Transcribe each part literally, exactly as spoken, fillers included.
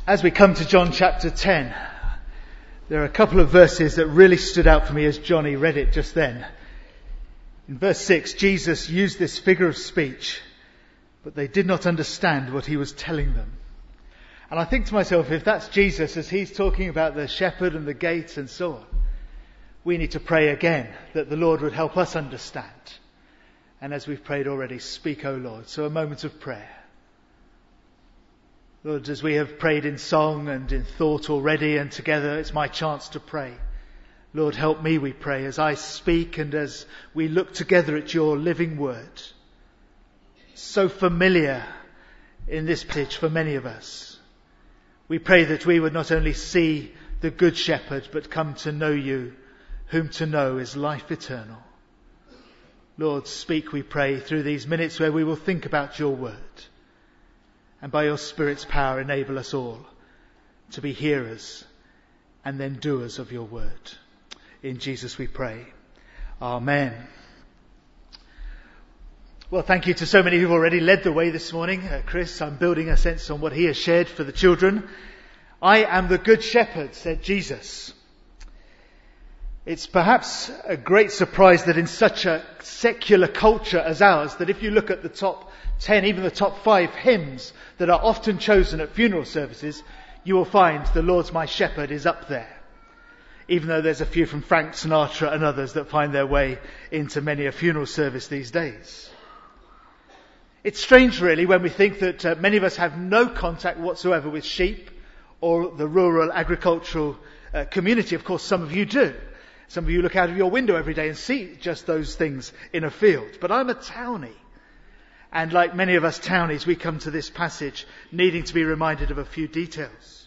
As we come to John chapter ten, there are a couple of verses that really stood out for me as Johnny read it just then. In verse six, Jesus used this figure of speech, but they did not understand what he was telling them. And I think to myself, if that's Jesus as he's talking about the shepherd and the gates and so on, we need to pray again that the Lord would help us understand. And as we've prayed already, speak, O Lord. So a moment of prayer. Lord, as we have prayed in song and in thought already and together, it's my chance to pray. Lord, help me, we pray, as I speak and as we look together at your living word. So familiar in this pitch for many of us. We pray that we would not only see the good shepherd, but come to know you, whom to know is life eternal. Lord, speak, we pray, through these minutes where we will think about your word. And by your Spirit's power, enable us all to be hearers and then doers of your word. In Jesus we pray. Amen. Well, thank you to so many who've already led the way this morning. Uh, Chris, I'm building a sense on what he has shared for the children. I am the good shepherd, said Jesus. It's perhaps a great surprise that in such a secular culture as ours, that if you look at the top ten, even the top five hymns that are often chosen at funeral services, you will find The Lord's My Shepherd is up there. Even though there's a few from Frank Sinatra and others that find their way into many a funeral service these days. It's strange really when we think that uh, many of us have no contact whatsoever with sheep or the rural agricultural uh, community. Of course, some of you do. Some of you look out of your window every day and see just those things in a field. But I'm a townie. And like many of us townies, we come to this passage needing to be reminded of a few details.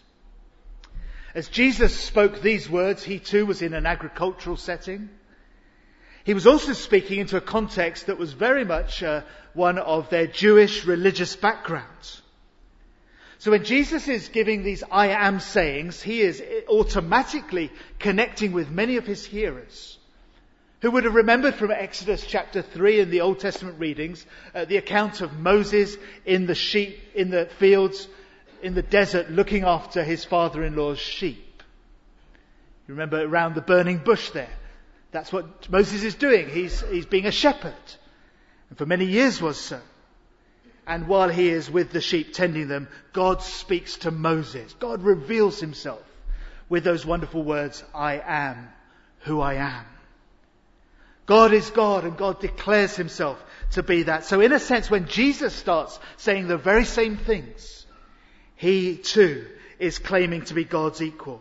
As Jesus spoke these words, he too was in an agricultural setting. He was also speaking into a context that was very much uh, one of their Jewish religious background. So when Jesus is giving these I am sayings, he is automatically connecting with many of his hearers who would have remembered from Exodus chapter three in the Old Testament readings, uh, the account of Moses in the sheep, in the fields, in the desert, looking after his father-in-law's sheep. You remember around the burning bush there. That's what Moses is doing. He's, he's being a shepherd. And for many years was so. And while he is with the sheep tending them, God speaks to Moses. God reveals himself with those wonderful words, I am who I am. God is God and God declares himself to be that. So in a sense, when Jesus starts saying the very same things, he too is claiming to be God's equal.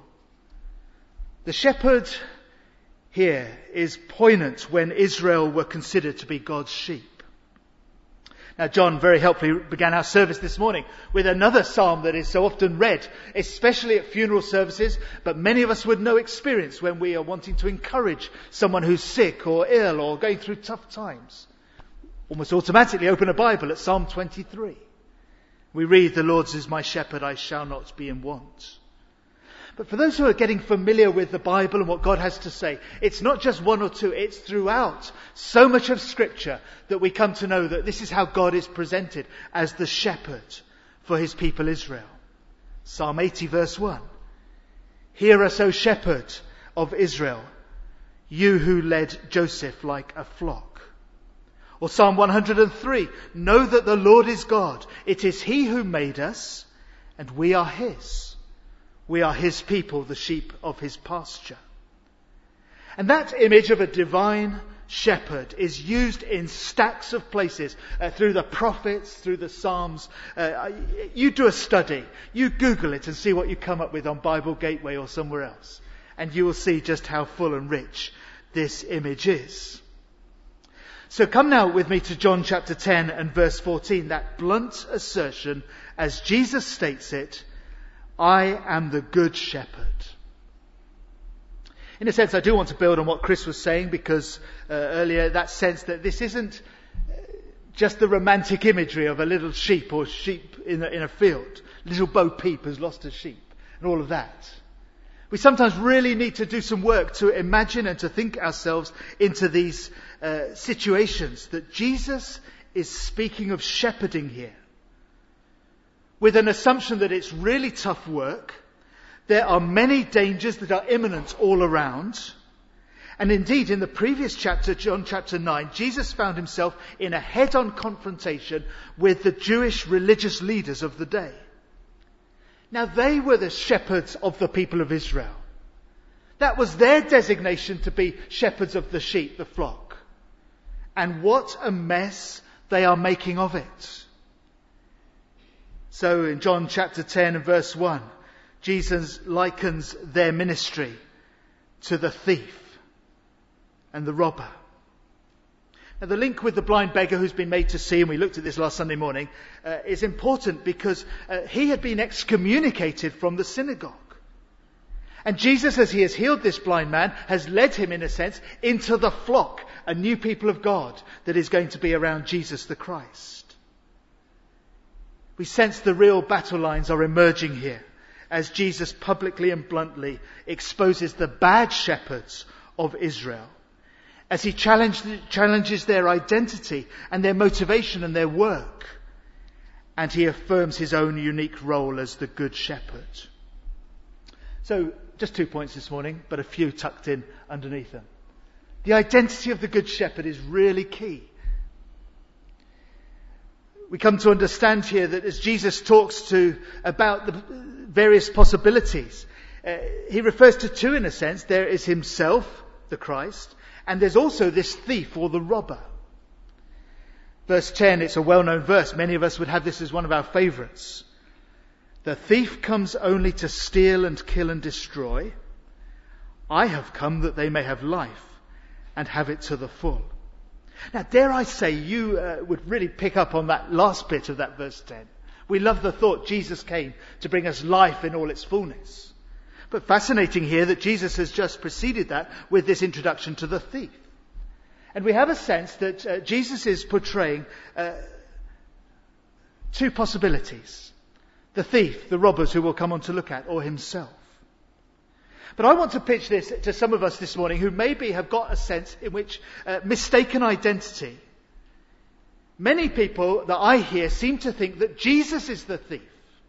The shepherd here is poignant when Israel were considered to be God's sheep. Now, John very helpfully began our service this morning with another psalm that is so often read, especially at funeral services, but many of us would know experience when we are wanting to encourage someone who's sick or ill or going through tough times. Almost automatically open a Bible at Psalm twenty-three. We read, the Lord is my shepherd, I shall not be in want. But for those who are getting familiar with the Bible and what God has to say, it's not just one or two, it's throughout so much of Scripture that we come to know that this is how God is presented as the shepherd for his people Israel. Psalm eighty verse one. Hear us, O shepherd of Israel, you who led Joseph like a flock. Or Psalm one hundred three. Know that the Lord is God. It is he who made us and we are his. We are his people, the sheep of his pasture. And that image of a divine shepherd is used in stacks of places, uh, through the prophets, through the Psalms. Uh, you do a study, you Google it and see what you come up with on Bible Gateway or somewhere else. And you will see just how full and rich this image is. So come now with me to John chapter ten and verse fourteen, that blunt assertion as Jesus states it, I am the good shepherd. In a sense, I do want to build on what Chris was saying because uh, earlier, that sense that this isn't just the romantic imagery of a little sheep or sheep in a, in a field. Little Bo Peep has lost a sheep and all of that. We sometimes really need to do some work to imagine and to think ourselves into these uh, situations that Jesus is speaking of shepherding here. with an assumption that it's really tough work. There are many dangers that are imminent all around. And indeed, in the previous chapter, John chapter nine, Jesus found himself in a head-on confrontation with the Jewish religious leaders of the day. Now, they were the shepherds of the people of Israel. That was their designation, to be shepherds of the sheep, the flock. And what a mess they are making of it. So in John chapter ten and verse one, Jesus likens their ministry to the thief and the robber. Now, the link with the blind beggar who's been made to see, and we looked at this last Sunday morning, uh, is important because uh, he had been excommunicated from the synagogue. And Jesus, as he has healed this blind man, has led him, in a sense, into the flock, a new people of God that is going to be around Jesus the Christ. We sense the real battle lines are emerging here as Jesus publicly and bluntly exposes the bad shepherds of Israel, as he challenged, challenges their identity and their motivation and their work, and he affirms his own unique role as the good shepherd. So, just two points this morning, but a few tucked in underneath them. The identity of the good shepherd is really key. We come to understand here that as Jesus talks to about the various possibilities, uh, he refers to two in a sense. There is himself, the Christ, and there's also this thief or the robber. Verse ten, it's a well-known verse. Many of us would have this as one of our favourites. The thief comes only to steal and kill and destroy. I have come that they may have life and have it to the full. Now, dare I say, you uh, would really pick up on that last bit of that verse ten. We love the thought Jesus came to bring us life in all its fullness. But fascinating here that Jesus has just preceded that with this introduction to the thief. And we have a sense that uh, Jesus is portraying uh, two possibilities. The thief, the robbers who we'll come on to look at, or himself. But I want to pitch this to some of us this morning who maybe have got a sense in which uh, mistaken identity. Many people that I hear seem to think that Jesus is the thief.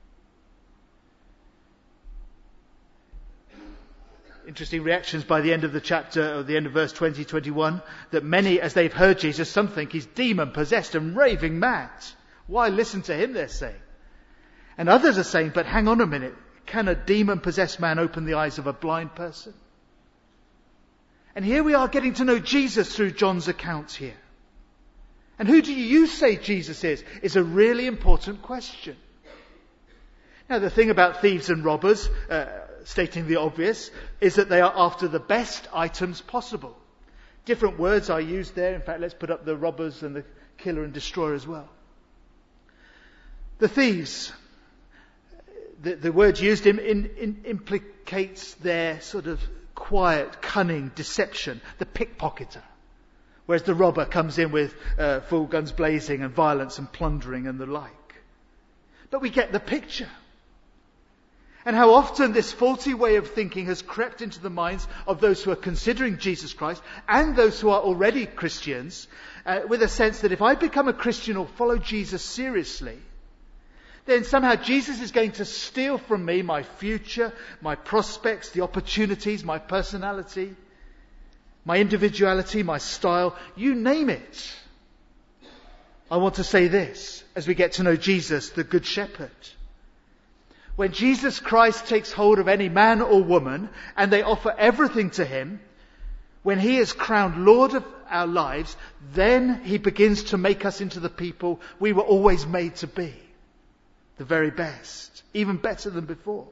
Interesting reactions by the end of the chapter, or the end of verse twenty, twenty-one, that many, as they've heard Jesus, some think he's demon-possessed and raving mad. Why listen to him, they're saying. And others are saying, but hang on a minute, can a demon-possessed man open the eyes of a blind person? And here we are getting to know Jesus through John's account here. And who do you say Jesus is, is a really important question. Now, the thing about thieves and robbers, uh, stating the obvious, is that they are after the best items possible. Different words are used there. In fact, let's put up the robbers and the killer and destroyer as well. The thieves, the, the word used in, in, in implicates their sort of quiet, cunning deception, the pickpocketer. Whereas the robber comes in with uh, full guns blazing and violence and plundering and the like. But we get the picture. And how often this faulty way of thinking has crept into the minds of those who are considering Jesus Christ and those who are already Christians, uh, with a sense that if I become a Christian or follow Jesus seriously, then somehow Jesus is going to steal from me my future, my prospects, the opportunities, my personality, my individuality, my style, you name it. I want to say this as we get to know Jesus, the Good Shepherd. When Jesus Christ takes hold of any man or woman and they offer everything to him, when he is crowned Lord of our lives, then he begins to make us into the people we were always made to be. The very best. Even better than before.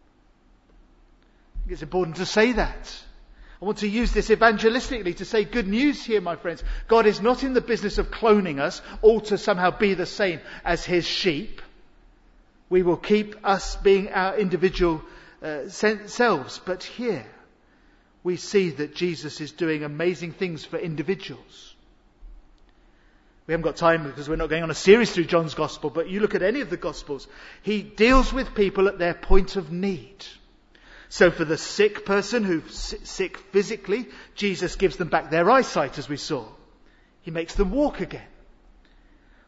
I think it's important to say that. I want to use this evangelistically to say good news here, my friends. God is not in the business of cloning us, all to somehow be the same as his sheep. We will keep us being our individual uh, selves. But here we see that Jesus is doing amazing things for individuals. We haven't got time because we're not going on a series through John's Gospel, but you look at any of the Gospels, he deals with people at their point of need. So for the sick person who's sick physically, Jesus gives them back their eyesight, as we saw. He makes them walk again.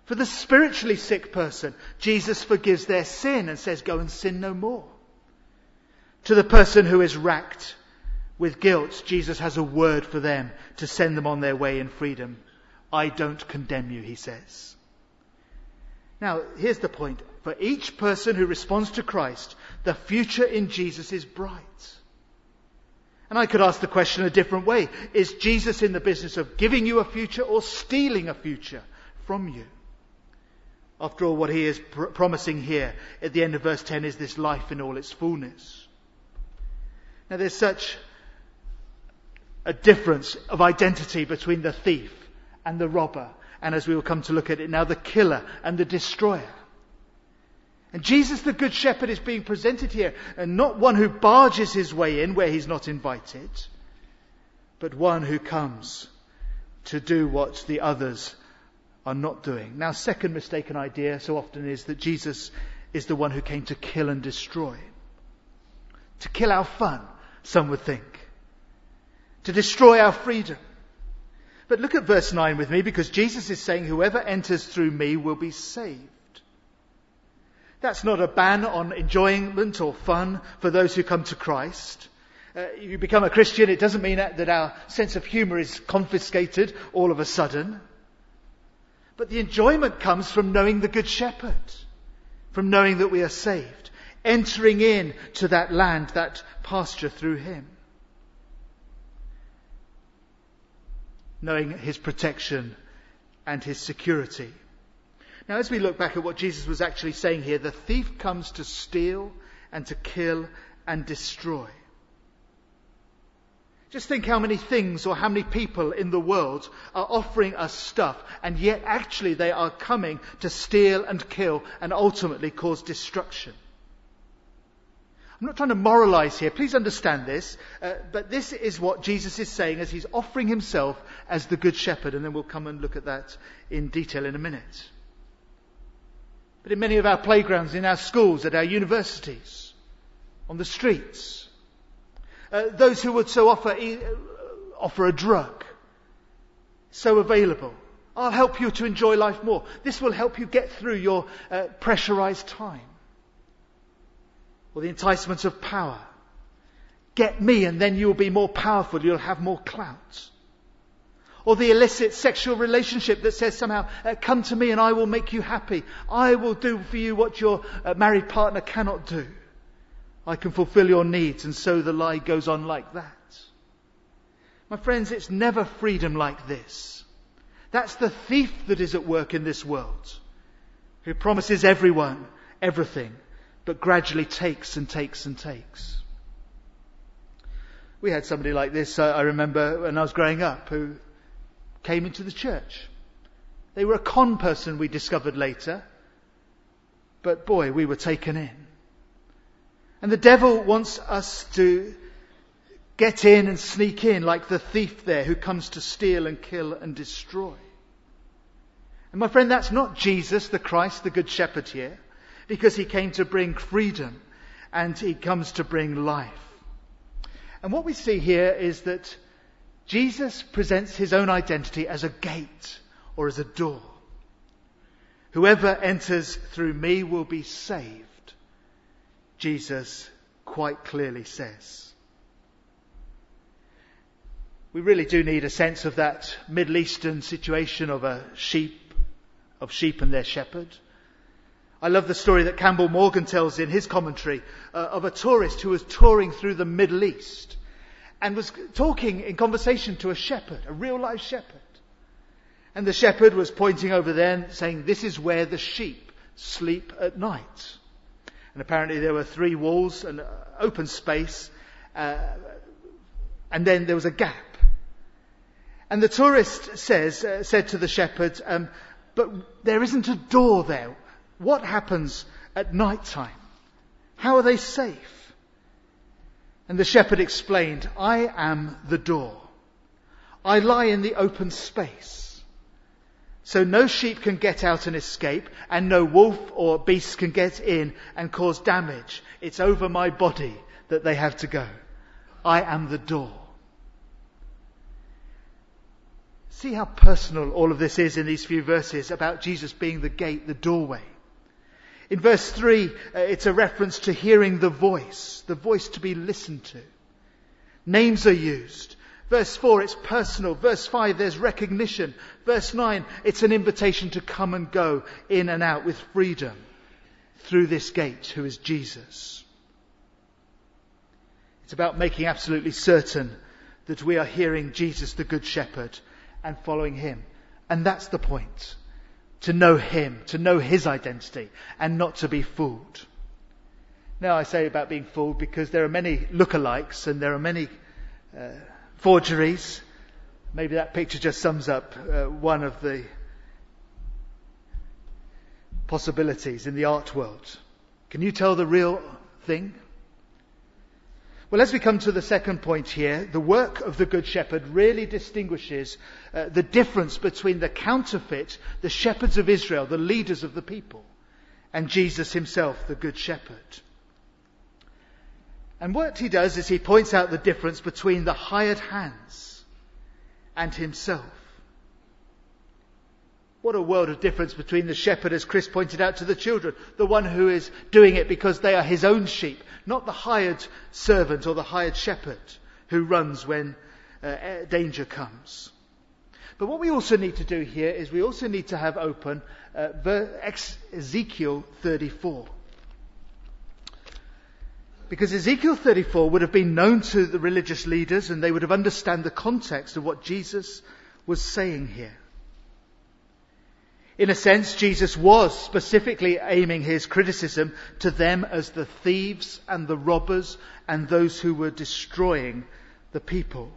For the spiritually sick person, Jesus forgives their sin and says, go and sin no more. To the person who is racked with guilt, Jesus has a word for them to send them on their way in freedom. I don't condemn you, he says. Now, here's the point. For each person who responds to Christ, the future in Jesus is bright. And I could ask the question a different way. Is Jesus in the business of giving you a future or stealing a future from you? After all, what he is pr- promising here at the end of verse ten is this life in all its fullness. Now, there's such a difference of identity between the thief and the robber, and as we will come to look at it now, the killer and the destroyer. And Jesus, the Good Shepherd, is being presented here, and not one who barges his way in where he's not invited, but one who comes to do what the others are not doing. Now, second mistaken idea so often is that Jesus is the one who came to kill and destroy. To kill our fun, some would think. To destroy our freedom. But look at verse nine with me, because Jesus is saying, whoever enters through me will be saved. That's not a ban on enjoyment or fun for those who come to Christ. Uh, you become a Christian, it doesn't mean that, that our sense of humour is confiscated all of a sudden. But the enjoyment comes from knowing the Good Shepherd, from knowing that we are saved, entering in to that land, that pasture through him. Knowing his protection and his security. Now, as we look back at what Jesus was actually saying here, the thief comes to steal and to kill and destroy. Just think how many things or how many people in the world are offering us stuff, and yet actually they are coming to steal and kill and ultimately cause destruction. I'm not trying to moralize here. Please understand this. Uh, but this is what Jesus is saying as he's offering himself as the Good Shepherd. And then we'll come and look at that in detail in a minute. But in many of our playgrounds, in our schools, at our universities, on the streets, uh, those who would so offer, e- offer a drug, so available. I'll help you to enjoy life more. This will help you get through your uh, pressurized time. Or the enticements of power. Get me and then you'll be more powerful, you'll have more clout. Or the illicit sexual relationship that says somehow, uh, come to me and I will make you happy. I will do for you what your uh, married partner cannot do. I can fulfill your needs, and so the lie goes on like that. My friends, it's never freedom like this. That's the thief that is at work in this world, who promises everyone everything, but gradually takes and takes and takes. We had somebody like this, uh, I remember when I was growing up, who came into the church. They were a con person, we discovered later. But boy, we were taken in. And the devil wants us to get in and sneak in like the thief there who comes to steal and kill and destroy. And my friend, that's not Jesus, the Christ, the Good Shepherd here. Because he came to bring freedom and he comes to bring life. And what we see here is that Jesus presents his own identity as a gate or as a door. Whoever enters through me will be saved, Jesus quite clearly says. We really do need a sense of that Middle Eastern situation of a sheep, of sheep and their shepherd. I love the story that Campbell Morgan tells in his commentary uh, of a tourist who was touring through the Middle East and was talking in conversation to a shepherd, a real life shepherd. And the shepherd was pointing over there and saying, this is where the sheep sleep at night. And apparently there were three walls, an open space, uh, and then there was a gap. And the tourist says, uh, said to the shepherd, um, but there isn't a door there. What happens at night time? How are they safe? And the shepherd explained, I am the door. I lie in the open space. So no sheep can get out and escape, and no wolf or beast can get in and cause damage. It's over my body that they have to go. I am the door. See how personal all of this is in these few verses about Jesus being the gate, the doorway. In verse three, uh, it's a reference to hearing the voice, the voice to be listened to. Names are used. Verse four, it's personal. Verse five, there's recognition. Verse nine, it's an invitation to come and go in and out with freedom through this gate, who is Jesus. It's about making absolutely certain that we are hearing Jesus, the Good Shepherd, and following him. And that's the point. To know him, to know his identity, and not to be fooled. Now I say about being fooled because there are many lookalikes and there are many uh, forgeries. Maybe that picture just sums up uh, one of the possibilities in the art world. Can you tell the real thing? Well, as we come to the second point here, the work of the Good Shepherd really distinguishes uh, the difference between the counterfeit, the shepherds of Israel, the leaders of the people, and Jesus himself, the Good Shepherd. And what he does is he points out the difference between the hired hands and himself. What a world of difference between the shepherd, as Chris pointed out to the children, the one who is doing it because they are his own sheep, not the hired servant or the hired shepherd who runs when uh, danger comes. But what we also need to do here is we also need to have open uh, Ezekiel thirty-four. Because Ezekiel thirty-four would have been known to the religious leaders and they would have understood the context of what Jesus was saying here. In a sense, Jesus was specifically aiming his criticism to them as the thieves and the robbers and those who were destroying the people.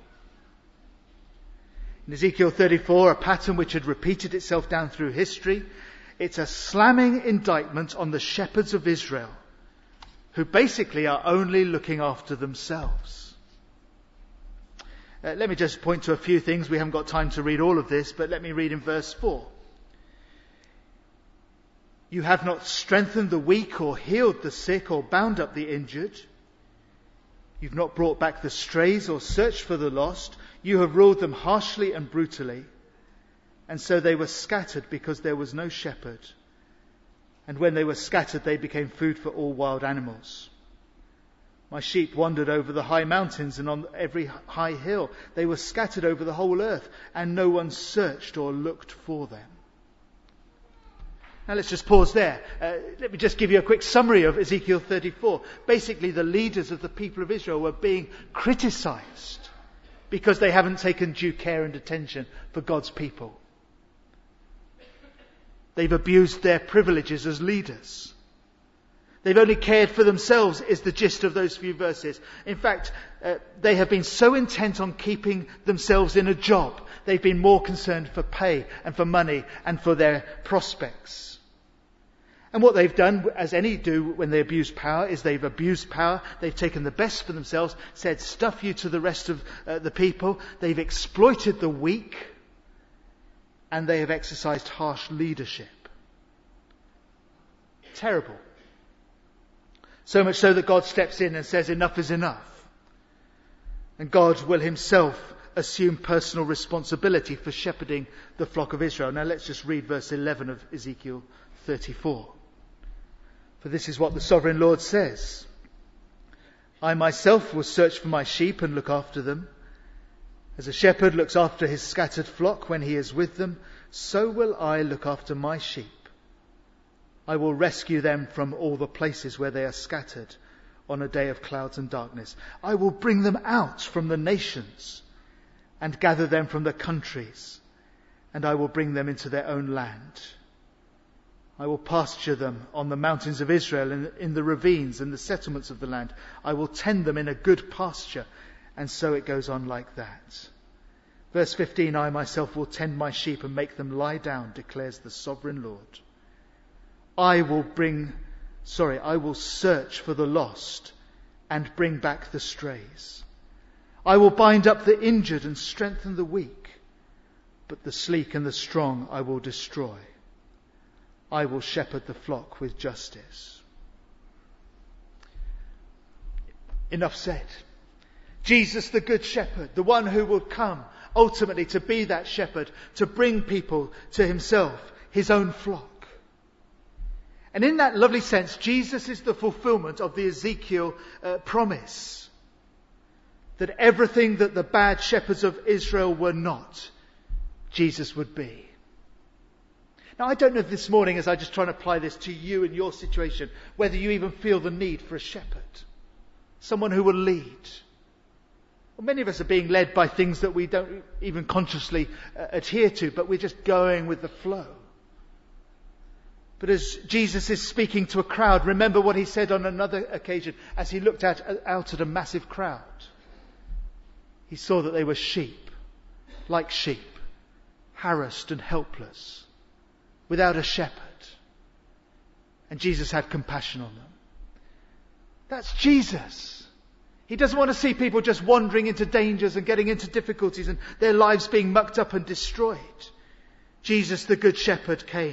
In Ezekiel thirty-four, a pattern which had repeated itself down through history, it's a slamming indictment on the shepherds of Israel, who basically are only looking after themselves. Uh, let me just point to a few things. We haven't got time to read all of this, but let me read in verse four. You have not strengthened the weak or healed the sick or bound up the injured. You've not brought back the strays or searched for the lost. You have ruled them harshly and brutally. And so they were scattered because there was no shepherd. And when they were scattered, they became food for all wild animals. My sheep wandered over the high mountains and on every high hill. They were scattered over the whole earth, and no one searched or looked for them. Now let's just pause there. Uh, let me just give you a quick summary of Ezekiel thirty-four. Basically, the leaders of the people of Israel were being criticized because they haven't taken due care and attention for God's people. They've abused their privileges as leaders. They've only cared for themselves, is the gist of those few verses. In fact, uh, they have been so intent on keeping themselves in a job. They've been more concerned for pay and for money and for their prospects. And what they've done, as any do when they abuse power, is they've abused power. They've taken the best for themselves, said, stuff you to the rest of uh, the people. They've exploited the weak. And they have exercised harsh leadership. Terrible. So much so that God steps in and says, enough is enough. And God will himself assume personal responsibility for shepherding the flock of Israel. Now let's just read verse eleven of Ezekiel thirty-four. For this is what the sovereign Lord says. I myself will search for my sheep and look after them. As a shepherd looks after his scattered flock when he is with them, so will I look after my sheep. I will rescue them from all the places where they are scattered on a day of clouds and darkness. I will bring them out from the nations and gather them from the countries, and I will bring them into their own land. I will pasture them on the mountains of Israel and in the ravines and the settlements of the land. I will tend them in a good pasture. And so it goes on like that. Verse fifteen, I myself will tend my sheep and make them lie down, declares the sovereign Lord. I will bring, sorry, I will search for the lost and bring back the strays. I will bind up the injured and strengthen the weak, but the sleek and the strong I will destroy. I will shepherd the flock with justice. Enough said. Jesus the Good Shepherd, the one who will come ultimately to be that shepherd, to bring people to himself, his own flock. And in that lovely sense, Jesus is the fulfillment of the Ezekiel uh, promise that everything that the bad shepherds of Israel were not, Jesus would be. Now, I don't know if this morning, as I just try and apply this to you and your situation, whether you even feel the need for a shepherd, someone who will lead. Well, many of us are being led by things that we don't even consciously uh, adhere to, but we're just going with the flow. But as Jesus is speaking to a crowd, remember what he said on another occasion as he looked out, out at a massive crowd. He saw that they were sheep, like sheep, harassed and helpless, without a shepherd. And Jesus had compassion on them. That's Jesus. He doesn't want to see people just wandering into dangers and getting into difficulties and their lives being mucked up and destroyed. Jesus, the Good Shepherd, came.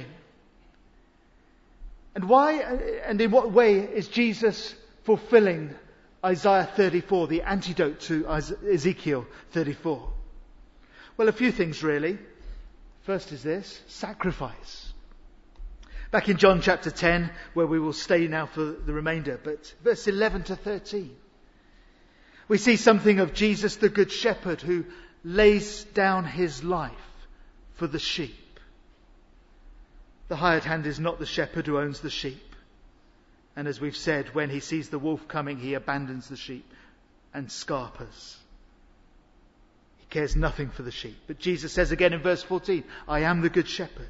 And why and in what way is Jesus fulfilling Isaiah thirty-four, the antidote to Ezekiel thirty-four? Well, a few things really. First is this, sacrifice. Back in John chapter ten, where we will stay now for the remainder, but verse eleven to thirteen. We see something of Jesus the Good Shepherd who lays down his life for the sheep. The hired hand is not the shepherd who owns the sheep. And as we've said, when he sees the wolf coming, he abandons the sheep and scarpers. He cares nothing for the sheep. But Jesus says again in verse fourteen, I am the Good Shepherd.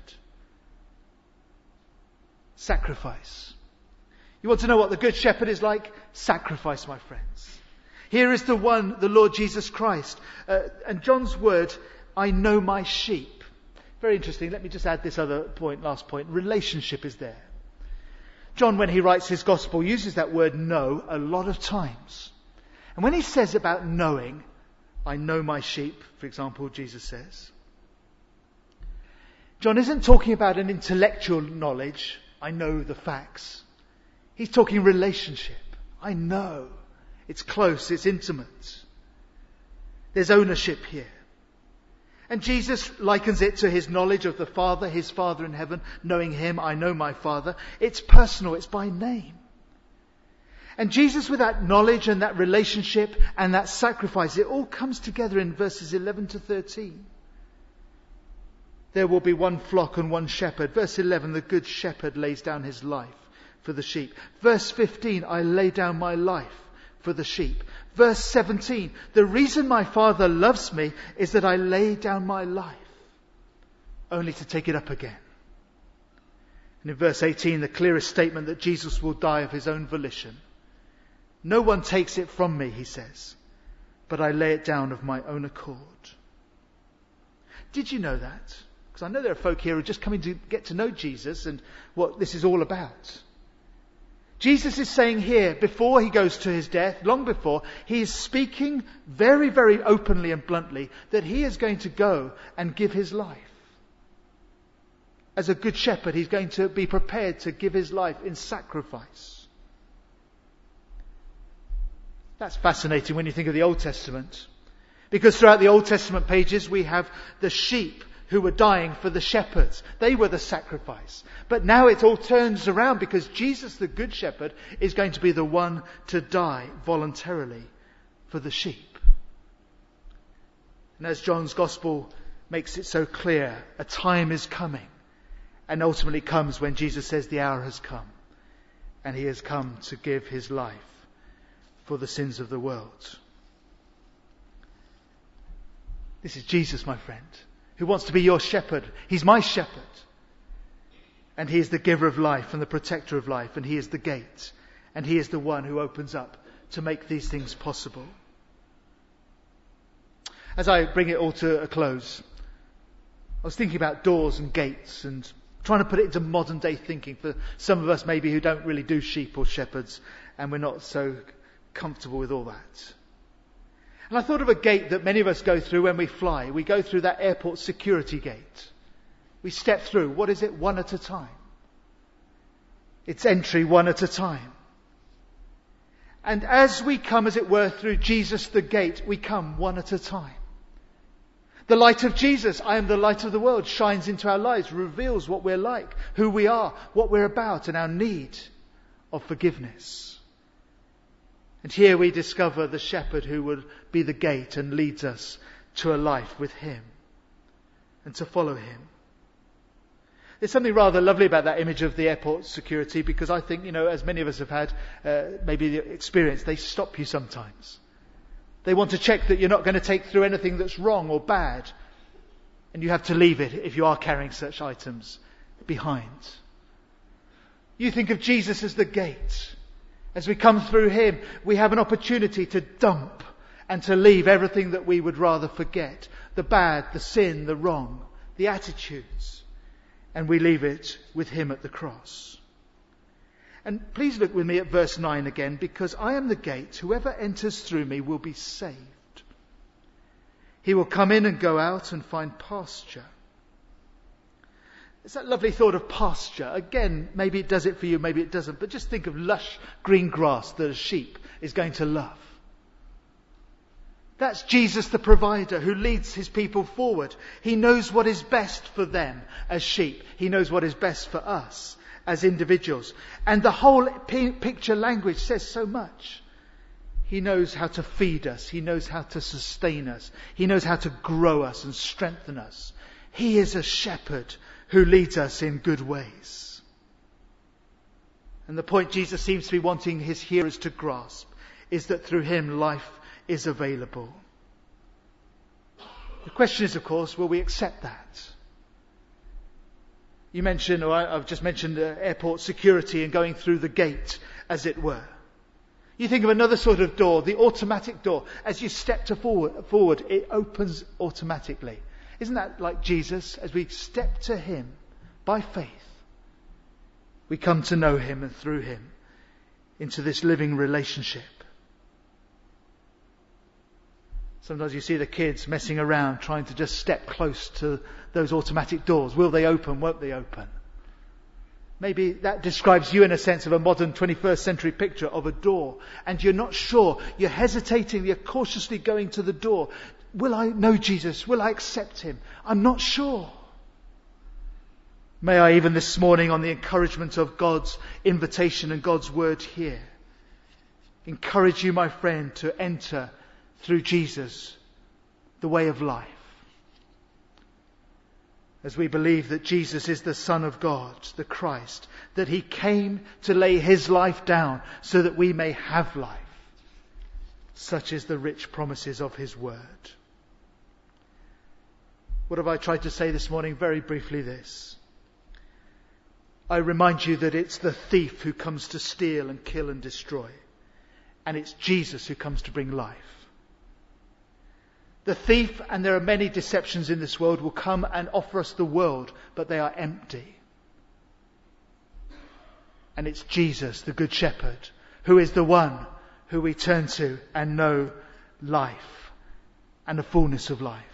Sacrifice. You want to know what the Good Shepherd is like? Sacrifice, my friends. Here is the one, the Lord Jesus Christ. Uh, and John's word, I know my sheep. Very interesting. Let me just add this other point, last point. Relationship is there. John, when he writes his gospel, uses that word know a lot of times. And when he says about knowing, I know my sheep, for example, Jesus says, John isn't talking about an intellectual knowledge. I know the facts. He's talking relationship. I know. It's close. It's intimate. There's ownership here. And Jesus likens it to his knowledge of the Father, his Father in heaven, knowing him, I know my Father. It's personal. It's by name. And Jesus, with that knowledge and that relationship and that sacrifice, it all comes together in verses eleven to thirteen. There will be one flock and one shepherd. Verse eleven, the Good Shepherd lays down his life for the sheep. Verse fifteen, I lay down my life for the sheep. Verse seventeen, the reason my Father loves me is that I lay down my life, only to take it up again. And in verse eighteen, the clearest statement that Jesus will die of his own volition. No one takes it from me, he says, but I lay it down of my own accord. Did you know that? Because I know there are folk here who are just coming to get to know Jesus and what this is all about. Jesus is saying here, before he goes to his death, long before, he is speaking very, very openly and bluntly that he is going to go and give his life. As a good shepherd, he's going to be prepared to give his life in sacrifice. That's fascinating when you think of the Old Testament. Because throughout the Old Testament pages, we have the sheep who were dying for the shepherds. They were the sacrifice. But now it all turns around because Jesus, the Good Shepherd, is going to be the one to die voluntarily for the sheep. And as John's Gospel makes it so clear, a time is coming. And ultimately comes when Jesus says the hour has come. And he has come to give his life for the sins of the world. This is Jesus, my friend, who wants to be your shepherd. He's my shepherd. And he is the giver of life and the protector of life. And he is the gate. And he is the one who opens up to make these things possible. As I bring it all to a close, I was thinking about doors and gates and trying to put it into modern day thinking for some of us maybe who don't really do sheep or shepherds and we're not so comfortable with all that. And I thought of a gate that many of us go through when we fly. We go through that airport security gate. We step through. What is it? One at a time. It's entry one at a time. And as we come, as it were, through Jesus the gate, we come one at a time. The light of Jesus, I am the light of the world, shines into our lives, reveals what we're like, who we are, what we're about, and our need of forgiveness. And here we discover the shepherd who will be the gate and leads us to a life with him and to follow him. There's something rather lovely about that image of the airport security, because I think, you know, as many of us have had uh, maybe the experience, they stop you sometimes. They want to check that you're not going to take through anything that's wrong or bad. And you have to leave it if you are carrying such items behind. You think of Jesus as the gate. As we come through him, we have an opportunity to dump and to leave everything that we would rather forget. The bad, the sin, the wrong, the attitudes. And we leave it with him at the cross. And please look with me at verse nine again, because I am the gate. Whoever enters through me will be saved. He will come in and go out and find pasture. It's that lovely thought of pasture. Again, maybe it does it for you, maybe it doesn't. But just think of lush green grass that a sheep is going to love. That's Jesus the provider who leads his people forward. He knows what is best for them as sheep. He knows what is best for us as individuals. And the whole p- picture language says so much. He knows how to feed us. He knows how to sustain us. He knows how to grow us and strengthen us. He is a shepherd who leads us in good ways. And the point Jesus seems to be wanting his hearers to grasp is that through him life is available. The question is, of course, will we accept that? You mentioned, or I've just mentioned, uh, airport security and going through the gate, as it were. You think of another sort of door, the automatic door. As you step to forward, forward, it opens automatically. Isn't that like Jesus? As we step to him by faith, we come to know him, and through him into this living relationship. Sometimes you see the kids messing around, trying to just step close to those automatic doors. Will they open? Won't they open? Maybe that describes you in a sense of a modern twenty-first century picture of a door. And you're not sure. You're hesitating. You're cautiously going to the door. Will I know Jesus? Will I accept him? I'm not sure. May I, even this morning, on the encouragement of God's invitation and God's word here, encourage you, my friend, to enter through Jesus the way of life. As we believe that Jesus is the Son of God, the Christ, that he came to lay his life down so that we may have life. Such is the rich promises of his word. What have I tried to say this morning? Very briefly this. I remind you that it's the thief who comes to steal and kill and destroy. And it's Jesus who comes to bring life. The thief, and there are many deceptions in this world, will come and offer us the world, but they are empty. And it's Jesus, the Good Shepherd, who is the one who we turn to and know life and the fullness of life.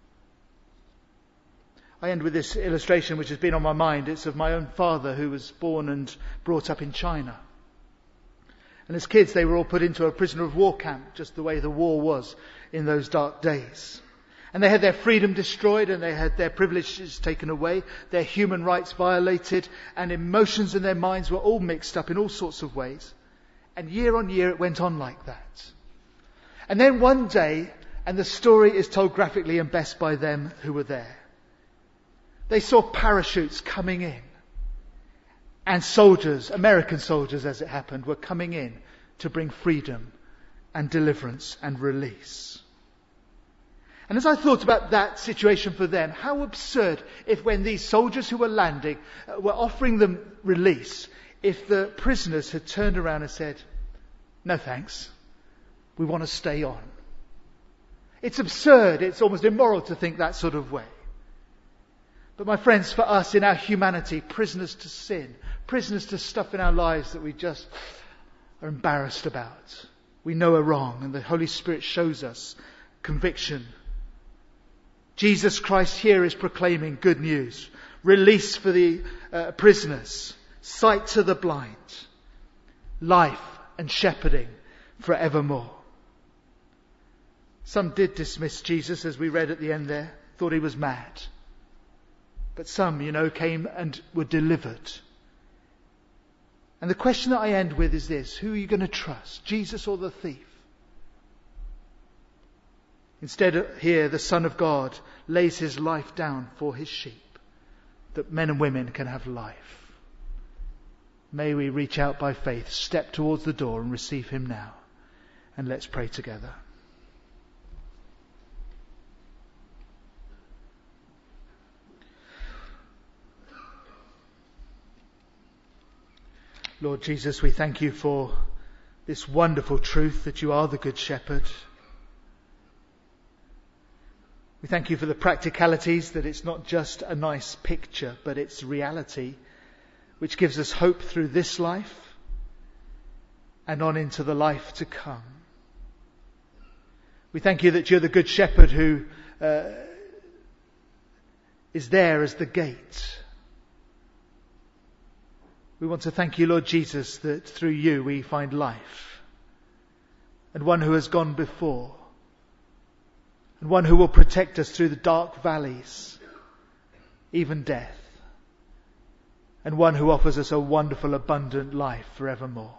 I end with this illustration which has been on my mind. It's of my own father, who was born and brought up in China. And as kids, they were all put into a prisoner of war camp, just the way the war was in those dark days. And they had their freedom destroyed, and they had their privileges taken away, their human rights violated, and emotions in their minds were all mixed up in all sorts of ways. And year on year it went on like that. And then one day, and the story is told graphically and best by them who were there, they saw parachutes coming in. And soldiers, American soldiers as it happened, were coming in to bring freedom and deliverance and release. And as I thought about that situation for them, how absurd if when these soldiers who were landing uh, were offering them release, if the prisoners had turned around and said, "No thanks, we want to stay on." It's absurd, it's almost immoral to think that sort of way. But my friends, for us in our humanity, prisoners to sin, prisoners to stuff in our lives that we just are embarrassed about. We know are wrong, and the Holy Spirit shows us conviction. Jesus Christ here is proclaiming good news. Release for the uh, prisoners. Sight to the blind. Life and shepherding. forevermore. Some did dismiss Jesus, as we read at the end there, thought he was mad. But some, you know, came and were delivered. And the question that I end with is this: who are you going to trust, Jesus or the thief? Instead, here, the Son of God lays his life down for his sheep, that men and women can have life. May we reach out by faith, step towards the door and receive him now. And let's pray together. Lord Jesus, we thank you for this wonderful truth that you are the Good Shepherd. We thank you for the practicalities, that it's not just a nice picture, but it's reality, which gives us hope through this life and on into the life to come. We thank you that you're the Good Shepherd who uh, is there as the gate. We want to thank you, Lord Jesus, that through you we find life, and one who has gone before, and one who will protect us through the dark valleys, even death, and one who offers us a wonderful, abundant life forevermore.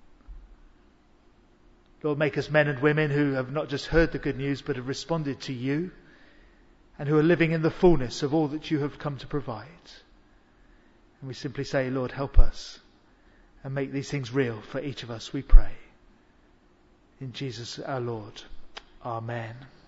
Lord, make us men and women who have not just heard the good news, but have responded to you, and who are living in the fullness of all that you have come to provide. And we simply say, Lord, help us and make these things real for each of us, we pray. In Jesus our Lord. Amen.